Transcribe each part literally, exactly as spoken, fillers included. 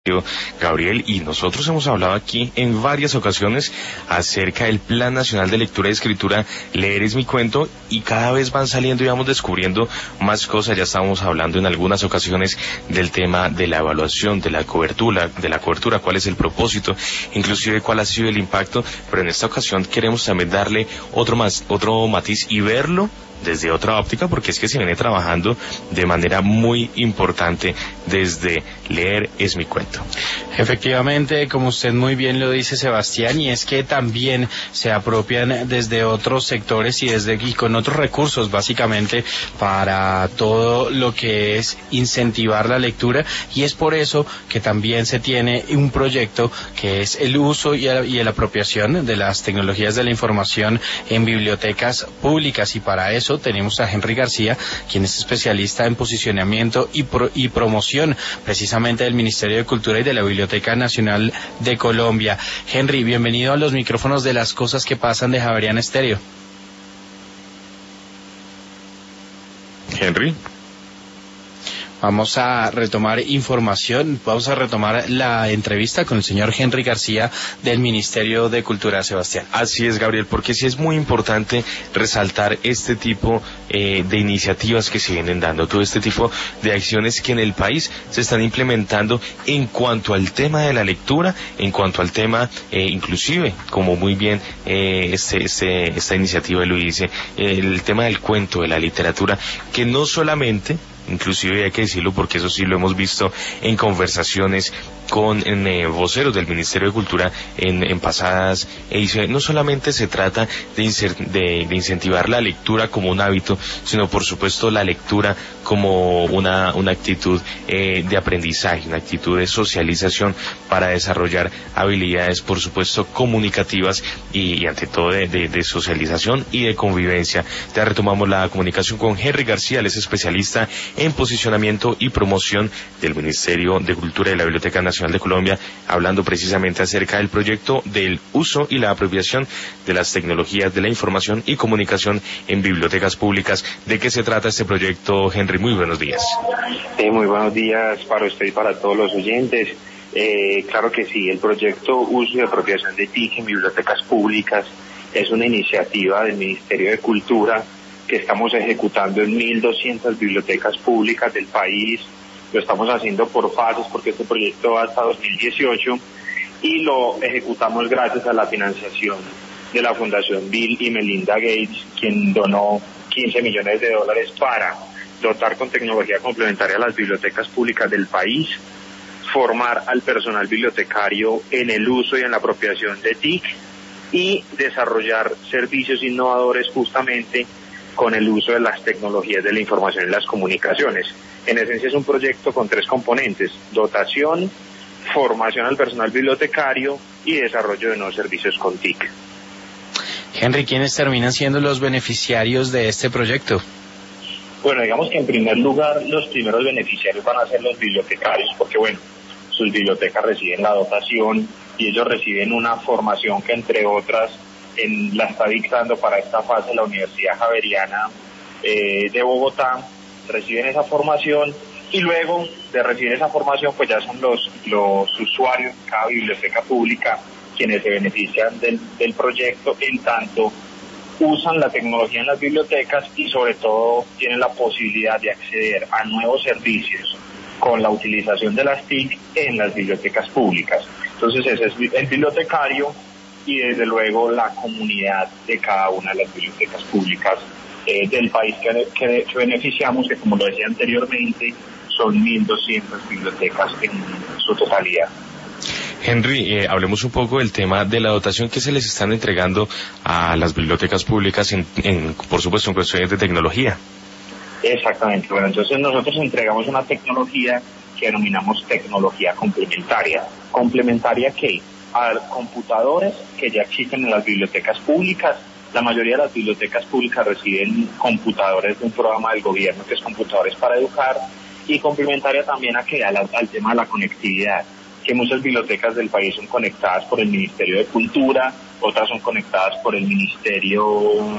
Gabriel, y nosotros hemos hablado aquí en varias ocasiones acerca del Plan Nacional de Lectura y Escritura Leer es mi cuento, y cada vez van saliendo y vamos descubriendo más cosas. Ya estábamos hablando en algunas ocasiones del tema de la evaluación, de la cobertura, de la cobertura, cuál es el propósito, inclusive cuál ha sido el impacto, pero en esta ocasión queremos también darle otro más, otro matiz y verlo desde otra óptica, porque es que se viene trabajando de manera muy importante desde Leer es mi cuento. Efectivamente, como usted muy bien lo dice, Sebastián, y es que también se apropian desde otros sectores y desde y con otros recursos, básicamente, para todo lo que es incentivar la lectura, y es por eso que también se tiene un proyecto que es el uso y, el, y la apropiación de las tecnologías de la información en bibliotecas públicas, y para eso tenemos a Henry García, quien es especialista en posicionamiento y, pro, y promoción precisamente del Ministerio de Cultura y de la Biblioteca Nacional de Colombia. Henry, bienvenido a los micrófonos de Las Cosas que Pasan de Javeriana Estéreo. Henry. Vamos a retomar información, vamos a retomar la entrevista con el señor Henry García del Ministerio de Cultura, Sebastián. Así es, Gabriel, porque sí es muy importante resaltar este tipo eh, de iniciativas que se vienen dando, todo este tipo de acciones que en el país se están implementando en cuanto al tema de la lectura, en cuanto al tema, eh, inclusive, como muy bien eh, este, este, esta iniciativa lo dice, eh, el tema del cuento, de la literatura, que no solamente, inclusive hay que decirlo porque eso sí lo hemos visto en conversaciones con en, eh, voceros del Ministerio de Cultura en, en pasadas ediciones, no solamente se trata de, inser, de, de incentivar la lectura como un hábito, sino por supuesto la lectura como una, una actitud eh, de aprendizaje, una actitud de socialización para desarrollar habilidades, por supuesto, comunicativas y, y ante todo de, de, de socialización y de convivencia. Ya retomamos la comunicación con Henry García, él es especialista en posicionamiento y promoción del Ministerio de Cultura y de la Biblioteca Nacional de Colombia, hablando precisamente acerca del proyecto del uso y la apropiación de las tecnologías de la información y comunicación en bibliotecas públicas. ¿De qué se trata este proyecto, Henry? Muy buenos días. Eh, muy buenos días para usted y para todos los oyentes. Eh, claro que sí, el proyecto Uso y Apropiación de T I C en bibliotecas públicas es una iniciativa del Ministerio de Cultura que estamos ejecutando en mil doscientas bibliotecas públicas del país. Lo estamos haciendo por fases porque este proyecto va hasta dos mil dieciocho y lo ejecutamos gracias a la financiación de la Fundación Bill y Melinda Gates, quien donó quince millones de dólares para dotar con tecnología complementaria a las bibliotecas públicas del país, formar al personal bibliotecario en el uso y en la apropiación de T I C y desarrollar servicios innovadores justamente con el uso de las tecnologías de la información y las comunicaciones. En esencia es un proyecto con tres componentes: dotación, formación al personal bibliotecario y desarrollo de nuevos servicios con T I C. Henry, ¿quiénes terminan siendo los beneficiarios de este proyecto? Bueno, digamos que en primer lugar los primeros beneficiarios van a ser los bibliotecarios, porque bueno, sus bibliotecas reciben la dotación y ellos reciben una formación que entre otras en, la está dictando para esta fase la Universidad Javeriana eh, de Bogotá. Reciben esa formación y luego de recibir esa formación pues ya son los, los usuarios de cada biblioteca pública quienes se benefician del, del proyecto, en tanto usan la tecnología en las bibliotecas y sobre todo tienen la posibilidad de acceder a nuevos servicios con la utilización de las T I C en las bibliotecas públicas. Entonces ese es el bibliotecario y desde luego la comunidad de cada una de las bibliotecas públicas eh, del país que, que, que beneficiamos, que como lo decía anteriormente son mil doscientas bibliotecas en su totalidad. Henry, eh, hablemos un poco del tema de la dotación que se les están entregando a las bibliotecas públicas, en, en, por supuesto, en cuestiones de tecnología. Exactamente. Bueno, entonces nosotros entregamos una tecnología que denominamos tecnología complementaria. ¿Complementaria qué? A computadores que ya existen en las bibliotecas públicas. La mayoría de las bibliotecas públicas reciben computadores de un programa del gobierno que es Computadores para Educar, y complementaria también a que al, al tema de la conectividad, que muchas bibliotecas del país son conectadas por el Ministerio de Cultura, otras son conectadas por el Ministerio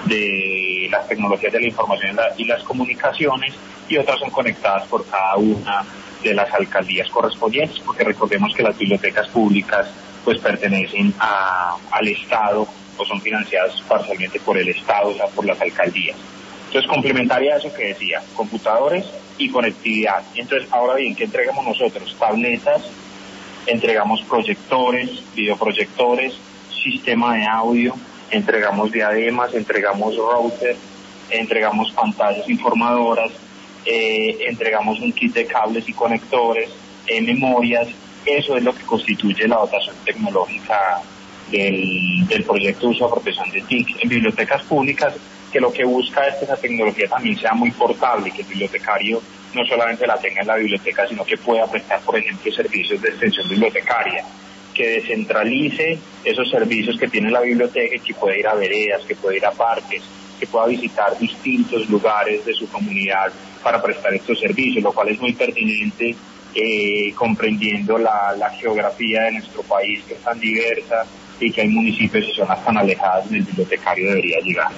de las Tecnologías de la Información y las Comunicaciones, y otras son conectadas por cada una de las alcaldías correspondientes, porque recordemos que las bibliotecas públicas pues pertenecen a, al Estado o son financiadas parcialmente por el Estado, o sea, por las alcaldías. Entonces, complementaria a eso que decía, computadores y conectividad. Entonces, ahora bien, ¿qué entregamos nosotros? Tabletas, entregamos proyectores, videoproyectores, sistema de audio, entregamos diademas, entregamos router, entregamos pantallas informadoras, eh, entregamos un kit de cables y conectores, eh, memorias. Eso es lo que constituye la dotación tecnológica del, del proyecto de uso y apropiación de T I C en bibliotecas públicas, que lo que busca es que esa tecnología también sea muy portable, que el bibliotecario no solamente la tenga en la biblioteca, sino que pueda prestar, por ejemplo, servicios de extensión bibliotecaria, que descentralice esos servicios que tiene la biblioteca y que pueda ir a veredas, que pueda ir a parques, que pueda visitar distintos lugares de su comunidad para prestar estos servicios, lo cual es muy pertinente, eh, comprendiendo la, la geografía de nuestro país, que es tan diversa y que hay municipios y zonas tan alejadas donde el bibliotecario debería llegar.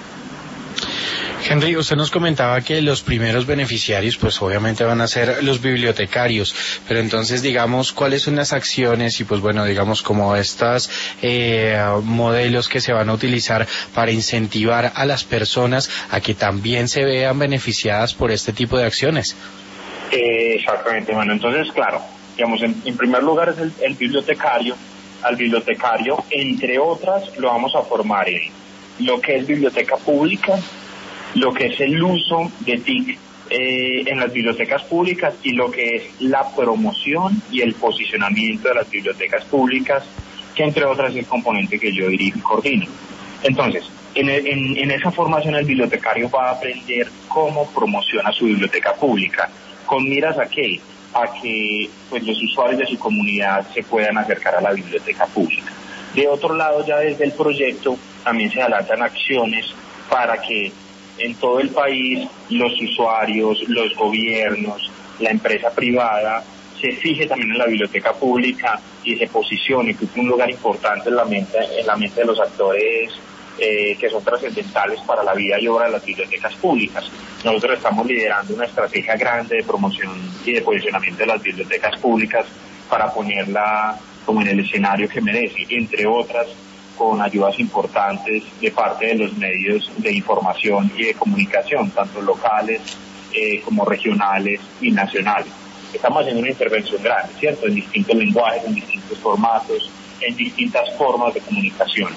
Henry, usted nos comentaba que los primeros beneficiarios pues obviamente van a ser los bibliotecarios, pero entonces digamos cuáles son las acciones y pues bueno digamos como estos eh, modelos que se van a utilizar para incentivar a las personas a que también se vean beneficiadas por este tipo de acciones. Eh, exactamente, bueno, entonces claro, digamos en, en primer lugar es el, el bibliotecario. Al bibliotecario, entre otras, lo vamos a formar en lo que es biblioteca pública, lo que es el uso de T I C eh, en las bibliotecas públicas y lo que es la promoción y el posicionamiento de las bibliotecas públicas, que entre otras es el componente que yo dirijo y coordino. Entonces, en, en, en esa formación el bibliotecario va a aprender cómo promociona su biblioteca pública, con miras a qué, a que pues los usuarios de su comunidad se puedan acercar a la biblioteca pública. De otro lado, ya desde el proyecto también se adelantan acciones para que en todo el país los usuarios, los gobiernos, la empresa privada se fije también en la biblioteca pública y se posicione, que es un lugar importante en la mente, en la mente de los actores eh, que son trascendentales para la vida y obra de las bibliotecas públicas. Nosotros estamos liderando una estrategia grande de promoción y de posicionamiento de las bibliotecas públicas para ponerla como en el escenario que merece, entre otras con ayudas importantes de parte de los medios de información y de comunicación, tanto locales eh, como regionales y nacionales. Estamos haciendo una intervención grande, ¿cierto?, en distintos lenguajes, en distintos formatos, en distintas formas de comunicación.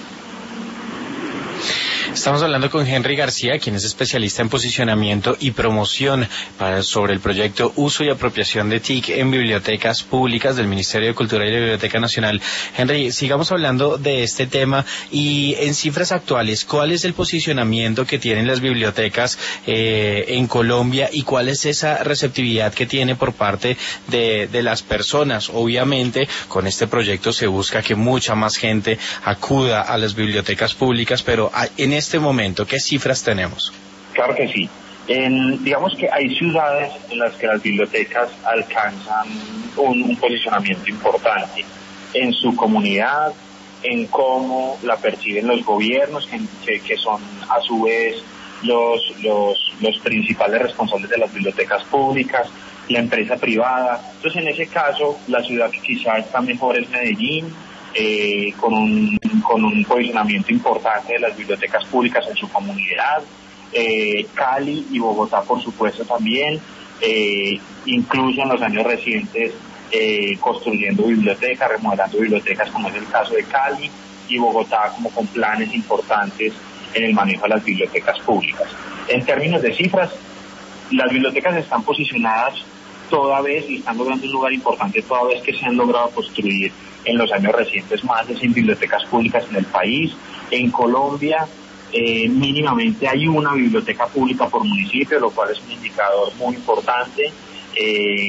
Estamos hablando con Henry García, quien es especialista en posicionamiento y promoción para, sobre el proyecto Uso y Apropiación de T I C en bibliotecas públicas del Ministerio de Cultura y la Biblioteca Nacional. Henry, sigamos hablando de este tema y en cifras actuales, ¿cuál es el posicionamiento que tienen las bibliotecas eh, en Colombia y cuál es esa receptividad que tiene por parte de, de las personas? Obviamente, con este proyecto se busca que mucha más gente acuda a las bibliotecas públicas, pero en este momento, ¿qué cifras tenemos? Claro que sí. En, digamos que hay ciudades en las que las bibliotecas alcanzan un, un posicionamiento importante en su comunidad, en cómo la perciben los gobiernos, que, que son a su vez los, los, los principales responsables de las bibliotecas públicas, la empresa privada. Entonces, en ese caso, la ciudad que quizá está mejor es Medellín, Eh, con un con un posicionamiento importante de las bibliotecas públicas en su comunidad, eh, Cali y Bogotá por supuesto también, eh, incluso en los años recientes eh, construyendo bibliotecas, remodelando bibliotecas como es el caso de Cali y Bogotá como con planes importantes en el manejo de las bibliotecas públicas. En términos de cifras, las bibliotecas están posicionadas toda vez y están logrando un lugar importante toda vez que se han logrado construir en los años recientes más de cien bibliotecas públicas en el país. En Colombia eh, mínimamente hay una biblioteca pública por municipio, lo cual es un indicador muy importante eh,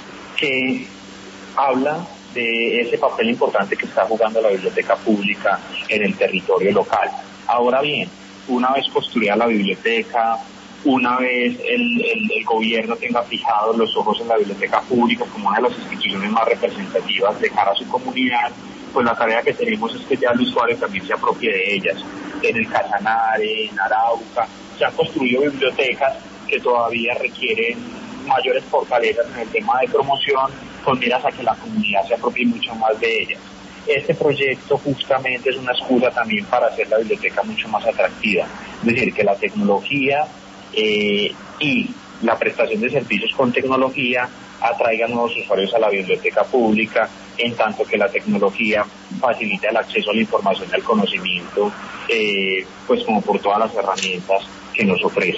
que habla de ese papel importante que está jugando la biblioteca pública en el territorio local. Ahora bien, una vez construida la biblioteca, una vez el, el, el gobierno tenga fijados los ojos en la biblioteca pública como una de las instituciones más representativas de cara a su comunidad, pues la tarea que tenemos es que ya el usuario también se apropie de ellas. En el Casanare, en Arauca, se han construido bibliotecas que todavía requieren mayores fortalezas en el tema de promoción, con miras a que la comunidad se apropie mucho más de ellas. Este proyecto justamente es una excusa también para hacer la biblioteca mucho más atractiva, es decir, que la tecnología eh, y la prestación de servicios con tecnología atraigan nuevos usuarios a la biblioteca pública, en tanto que la tecnología facilita el acceso a la información y al conocimiento, eh, pues como por todas las herramientas que nos ofrece.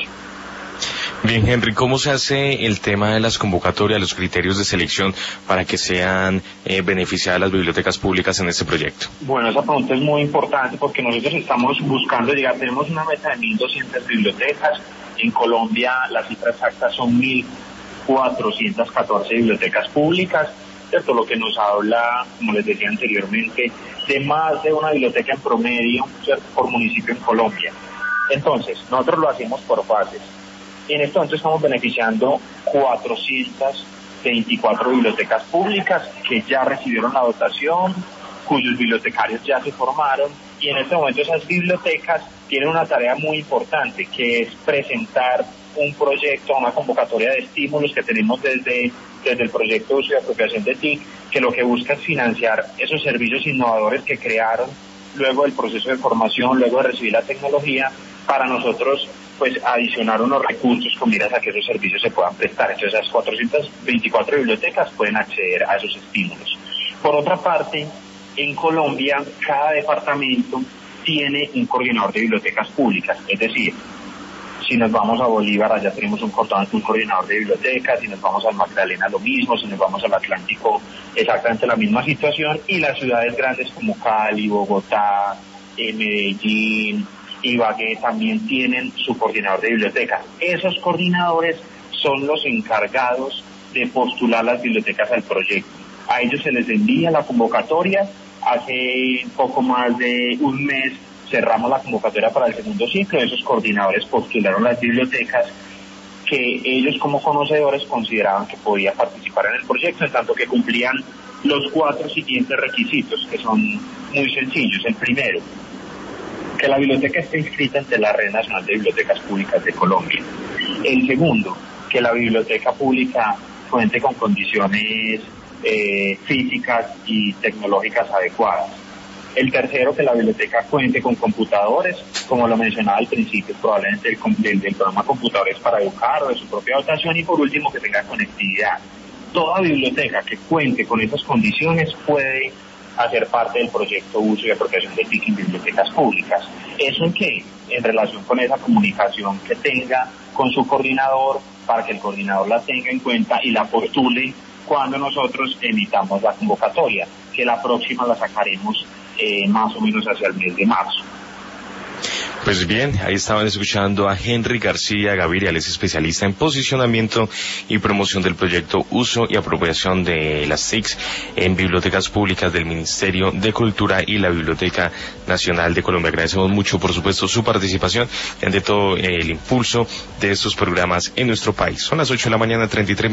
Bien, Henry, ¿cómo se hace el tema de las convocatorias, los criterios de selección para que sean eh, beneficiadas las bibliotecas públicas en este proyecto? Bueno, esa pregunta es muy importante porque nosotros estamos buscando llegar, tenemos una meta de mil doscientas bibliotecas, en Colombia la cifra exacta son mil cuatrocientas catorce bibliotecas públicas, ¿cierto? Lo que nos habla, como les decía anteriormente, de más de una biblioteca en promedio, ¿cierto?, por municipio en Colombia. Entonces, nosotros lo hacemos por fases. En esto entonces estamos beneficiando cuatrocientas veinticuatro bibliotecas públicas que ya recibieron la dotación, cuyos bibliotecarios ya se formaron, y en este momento esas bibliotecas tienen una tarea muy importante, que es presentar un proyecto, una convocatoria de estímulos que tenemos desde, desde el proyecto de uso y apropiación de T I C, que lo que busca es financiar esos servicios innovadores que crearon luego del proceso de formación, luego de recibir la tecnología, para nosotros pues adicionar unos recursos con miras a que esos servicios se puedan prestar. Entonces esas cuatrocientas veinticuatro bibliotecas pueden acceder a esos estímulos. Por otra parte, en Colombia cada departamento tiene un coordinador de bibliotecas públicas, es decir, si nos vamos a Bolívar, allá tenemos un, un coordinador de bibliotecas, si nos vamos al Magdalena lo mismo, si nos vamos al Atlántico exactamente la misma situación, y las ciudades grandes como Cali, Bogotá, eh, Medellín, Ibagué también tienen su coordinador de bibliotecas. Esos coordinadores son los encargados de postular las bibliotecas al proyecto. A ellos se les envía la convocatoria. Hace poco más de un mes cerramos la convocatoria para el segundo ciclo. Esos coordinadores postularon las bibliotecas que ellos como conocedores consideraban que podían participar en el proyecto, en tanto que cumplían los cuatro siguientes requisitos, que son muy sencillos. El primero, que la biblioteca esté inscrita ante la Red Nacional de Bibliotecas Públicas de Colombia. El segundo, que la biblioteca pública cuente con condiciones eh, físicas y tecnológicas adecuadas. El tercero, que la biblioteca cuente con computadores, como lo mencionaba al principio, probablemente el, del, del programa Computadores para Educar o de su propia dotación. Y por último, que tenga conectividad. Toda biblioteca que cuente con esas condiciones puede hacer parte del proyecto Uso y Apropiación de T I C en bibliotecas públicas. ¿Eso en qué? En relación con esa comunicación que tenga con su coordinador, para que el coordinador la tenga en cuenta y la postule cuando nosotros emitamos la convocatoria, que la próxima la sacaremos eh, más o menos hacia el mes de marzo. Pues bien, ahí estaban escuchando a Henry García Gaviria, él es especialista en posicionamiento y promoción del proyecto Uso y Apropiación de las T I C en bibliotecas públicas del Ministerio de Cultura y la Biblioteca Nacional de Colombia. Agradecemos mucho, por supuesto, su participación y ante todo el impulso de estos programas en nuestro país. Son las ocho de la mañana, treinta y tres